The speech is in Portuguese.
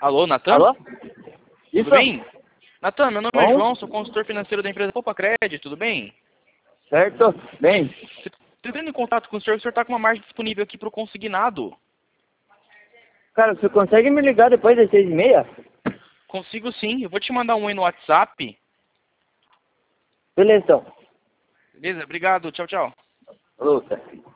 Alô, Natan? Alô? Tudo Isso? bem? Natan, meu nome é Bom? João, sou consultor financeiro da empresa Poupa Crédito, tudo bem? Certo? Bem, Estou entrando em contato com o senhor está com uma margem disponível aqui para o consignado. cara, você consegue me ligar depois das 6h30? Consigo sim, eu vou te mandar um oi no WhatsApp. Beleza, então. Beleza, obrigado, tchau, tchau. Falou, cara.